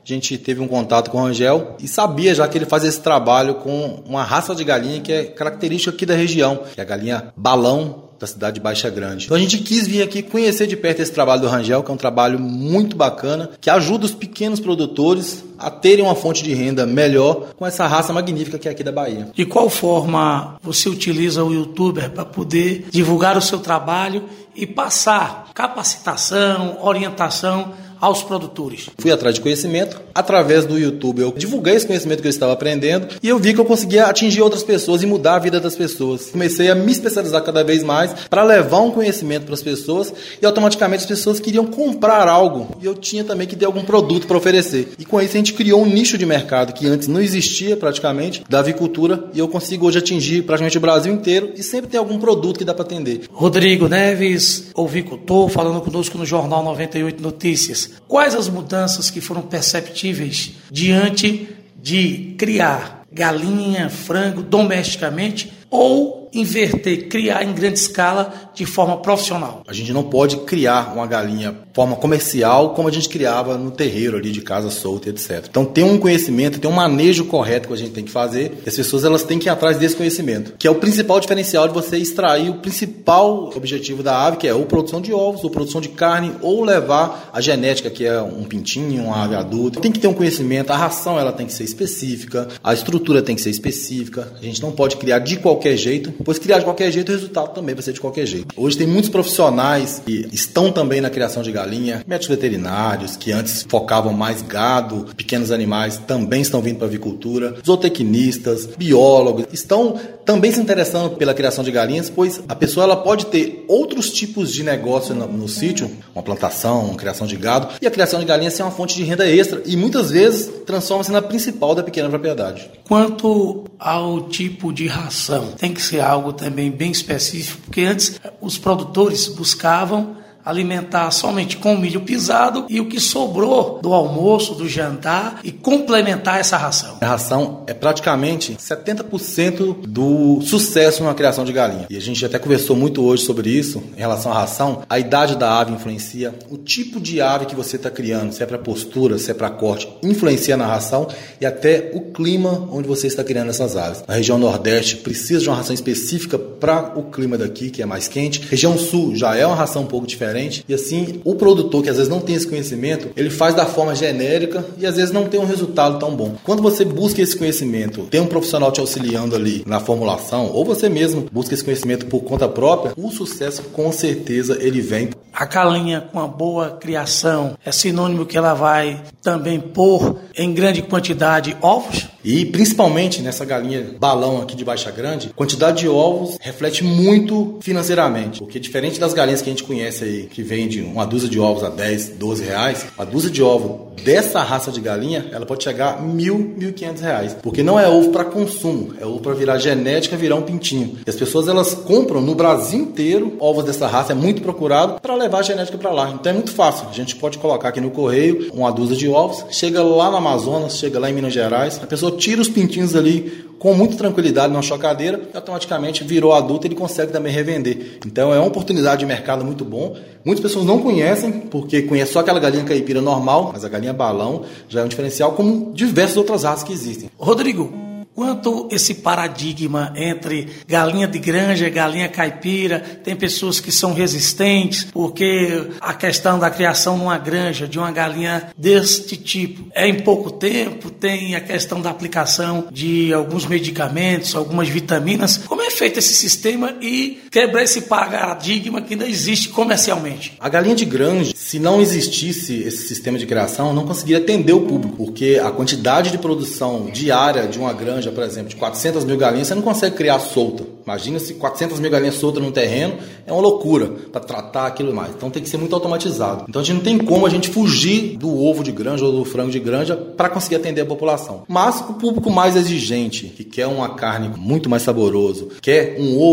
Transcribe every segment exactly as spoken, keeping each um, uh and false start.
a gente teve um contato com o Rangel e sabia já que ele faz esse trabalho com uma raça de galinha que é característica aqui da região, que é a galinha balão da cidade de Baixa Grande. Então a gente quis vir aqui conhecer de perto esse trabalho do Rangel, que é um trabalho muito bacana, que ajuda os pequenos produtores a terem uma fonte de renda melhor com essa raça magnífica que é aqui da Bahia. De qual forma você utiliza o youtuber para poder divulgar o seu trabalho e passar capacitação, orientação aos produtores? Fui atrás de conhecimento, através do YouTube eu divulguei esse conhecimento que eu estava aprendendo e eu vi que eu conseguia atingir outras pessoas e mudar a vida das pessoas. Comecei a me especializar cada vez mais para levar um conhecimento para as pessoas e automaticamente as pessoas queriam comprar algo e eu tinha também que ter algum produto para oferecer. E com isso a gente criou um nicho de mercado que antes não existia praticamente, da avicultura, e eu consigo hoje atingir praticamente o Brasil inteiro e sempre tem algum produto que dá para atender. Rodrigo Neves, ovicultor, falando conosco no Jornal noventa e oito Notícias. Quais as mudanças que foram perceptíveis diante de criar galinha, frango domesticamente ou inverter, criar em grande escala de forma profissional? A gente não pode criar uma galinha de forma comercial como a gente criava no terreiro ali de casa solta, etcétera. Então tem um conhecimento, tem um manejo correto que a gente tem que fazer e as pessoas elas têm que ir atrás desse conhecimento, que é o principal diferencial de você extrair o principal objetivo da ave, que é ou produção de ovos, ou produção de carne, ou levar a genética, que é um pintinho, uma ave adulta. Tem que ter um conhecimento, a ração ela tem que ser específica, a estrutura tem que ser específica, a gente não pode criar de qualquer jeito, pois criar de qualquer jeito o resultado também vai ser de qualquer jeito. Hoje tem muitos profissionais que estão também na criação de galinha, médicos veterinários, que antes focavam mais gado, pequenos animais, também estão vindo para a avicultura, zootecnistas, biólogos, estão também se interessando pela criação de galinhas, pois a pessoa ela pode ter outros tipos de negócio no, no sítio, uma plantação, uma criação de gado, e a criação de galinhas é uma fonte de renda extra e muitas vezes transforma-se na principal da pequena propriedade. Quanto ao tipo de ração, tem que ser algo também bem específico, porque antes os produtores buscavam alimentar somente com milho pisado e o que sobrou do almoço, do jantar e complementar essa ração. A ração é praticamente setenta por cento do sucesso na criação de galinha. E a gente até conversou muito hoje sobre isso, em relação à ração. A idade da ave influencia, o tipo de ave que você está criando, se é para postura, se é para corte, influencia na ração e até o clima onde você está criando essas aves. A região Nordeste precisa de uma ração específica para o clima daqui, que é mais quente. A região Sul já é uma ração um pouco diferente. E assim, o produtor que às vezes não tem esse conhecimento, ele faz da forma genérica e às vezes não tem um resultado tão bom. Quando você busca esse conhecimento, tem um profissional te auxiliando ali na formulação, ou você mesmo busca esse conhecimento por conta própria, o sucesso com certeza ele vem. A galinha com uma boa criação é sinônimo que ela vai também pôr em grande quantidade ovos? E principalmente nessa galinha balão aqui de Baixa Grande, quantidade de ovos reflete muito financeiramente. Porque diferente das galinhas que a gente conhece aí, que vende uma dúzia de ovos a dez, doze reais, a dúzia de ovo dessa raça de galinha, ela pode chegar a mil, mil e quinhentos reais. Porque não é ovo para consumo, é ovo para virar genética, virar um pintinho. E as pessoas elas compram no Brasil inteiro ovos dessa raça, é muito procurado para levar a genética para lá. Então é muito fácil. A gente pode colocar aqui no correio uma dúzia de ovos, chega lá no Amazonas, chega lá em Minas Gerais, a pessoa tira os pintinhos ali com muita tranquilidade na chocadeira e automaticamente virou adulto e ele consegue também revender. Então é uma oportunidade de mercado muito bom. Muitas pessoas não conhecem, porque conhecem só aquela galinha caipira normal, mas a galinha balão já é um diferencial, como diversas outras raças que existem. Rodrigo, quanto esse paradigma entre galinha de granja, galinha caipira, tem pessoas que são resistentes, porque a questão da criação numa granja de uma galinha deste tipo é em pouco tempo, tem a questão da aplicação de alguns medicamentos, algumas vitaminas. Como é feito esse sistema e quebrar esse paradigma que ainda existe comercialmente? A galinha de granja, se não existisse esse sistema de criação, não conseguiria atender o público, porque a quantidade de produção diária de uma granja, por exemplo, de quatrocentas mil galinhas, você não consegue criar solta. Imagina se quatrocentas mil galinhas soltas num terreno, é uma loucura para tratar aquilo mais. Então tem que ser muito automatizado. Então a gente não tem como a gente fugir do ovo de granja ou do frango de granja para conseguir atender a população. Mas o público mais exigente, que quer uma carne muito mais saboroso, quer um ovo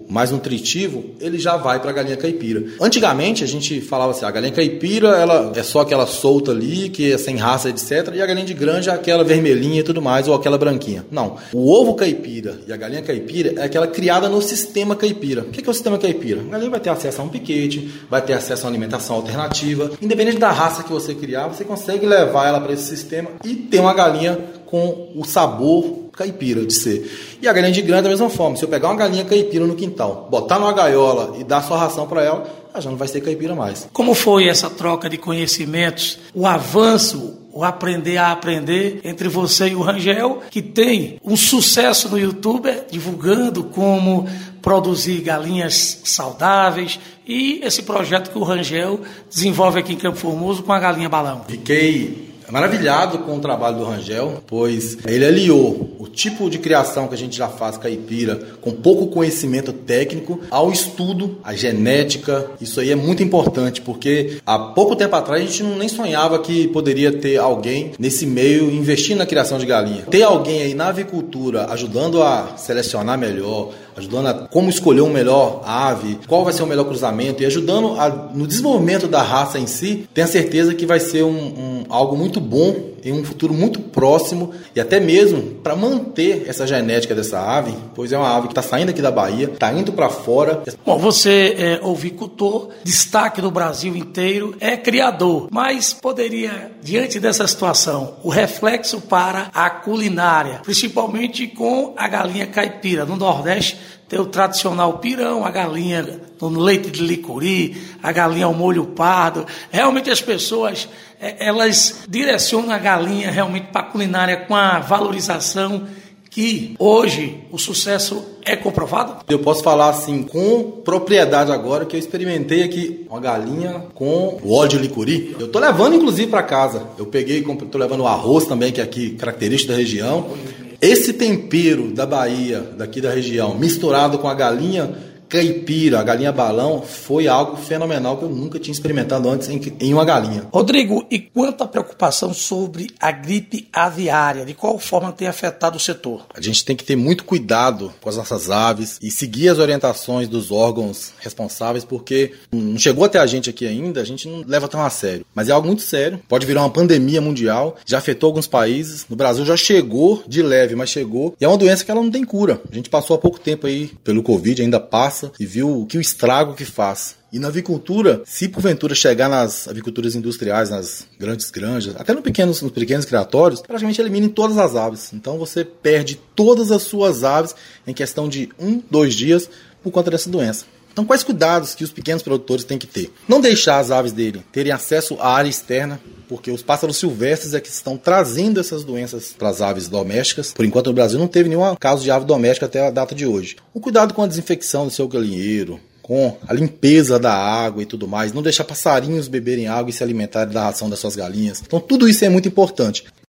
mais nutritivo, ele já vai para a galinha caipira. Antigamente a gente falava assim, a galinha caipira ela é só aquela solta ali, que é sem raça, etcétera. E a galinha de granja é aquela vermelhinha e tudo mais, ou aquela branquinha. Não, o ovo caipira e a galinha caipira é aquela criada no sistema caipira. O que é o sistema caipira? A galinha vai ter acesso a um piquete, vai ter acesso a uma alimentação alternativa. Independente da raça que você criar, você consegue levar ela para esse sistema e ter uma galinha com o sabor caipira de ser. E a galinha de granja da mesma forma. Se eu pegar uma galinha caipira no quintal, botar numa gaiola e dar sua ração para ela, ela já não vai ser caipira mais. Como foi essa troca de conhecimentos, o avanço, o aprender a aprender entre você e o Rangel, que tem um sucesso no YouTube, divulgando como produzir galinhas saudáveis, e esse projeto que o Rangel desenvolve aqui em Campo Formoso com a galinha balão? Fiquei maravilhado com o trabalho do Rangel, pois ele aliou o tipo de criação que a gente já faz caipira com pouco conhecimento técnico ao estudo, a genética. Isso aí é muito importante, porque há pouco tempo atrás a gente não nem sonhava que poderia ter alguém nesse meio investindo na criação de galinha. Ter alguém aí na avicultura ajudando a selecionar melhor, ajudando a como escolher um melhor ave, qual vai ser o melhor cruzamento e ajudando a, no desenvolvimento da raça em si, tenha certeza que vai ser um, um, algo muito bom em um futuro muito próximo e até mesmo para manter essa genética dessa ave, pois é uma ave que está saindo aqui da Bahia, está indo para fora. Bom, você é ovicultor, destaque no Brasil inteiro, é criador, mas poderia, diante dessa situação, o reflexo para a culinária, principalmente com a galinha caipira. No Nordeste tem o tradicional pirão, a galinha no leite de licuri, a galinha ao molho pardo. Realmente as pessoas, elas direcionam a galinha realmente para a culinária com a valorização que hoje o sucesso é comprovado? Eu posso falar assim com propriedade agora que eu experimentei aqui uma galinha com o óleo de licuri. Eu tô levando inclusive para casa. Eu peguei, tô levando o arroz também, que é aqui característico da região. Esse tempero da Bahia, daqui da região, misturado com a galinha caipira, a galinha balão, foi algo fenomenal que eu nunca tinha experimentado antes em, em uma galinha. Rodrigo, e quanto à preocupação sobre a gripe aviária, de qual forma tem afetado o setor? A gente tem que ter muito cuidado com as nossas aves e seguir as orientações dos órgãos responsáveis, porque não chegou até a gente aqui ainda, a gente não leva tão a sério. Mas é algo muito sério, pode virar uma pandemia mundial, já afetou alguns países, no Brasil já chegou de leve, mas chegou, e é uma doença que ela não tem cura. A gente passou há pouco tempo aí pelo Covid, ainda passa, e viu o que o estrago que faz. E na avicultura, se porventura chegar nas aviculturas industriais, nas grandes granjas, até nos pequenos, nos pequenos criatórios, praticamente eliminem todas as aves. Então você perde todas as suas aves em questão de um, dois dias por conta dessa doença. Então, quais cuidados que os pequenos produtores têm que ter? Não deixar as aves dele terem acesso à área externa, porque os pássaros silvestres é que estão trazendo essas doenças para as aves domésticas. Por enquanto, no Brasil não teve nenhum caso de ave doméstica até a data de hoje. O cuidado com a desinfecção do seu galinheiro, com a limpeza da água e tudo mais, não deixar passarinhos beberem água e se alimentarem da ração das suas galinhas. Então, tudo isso é muito importante.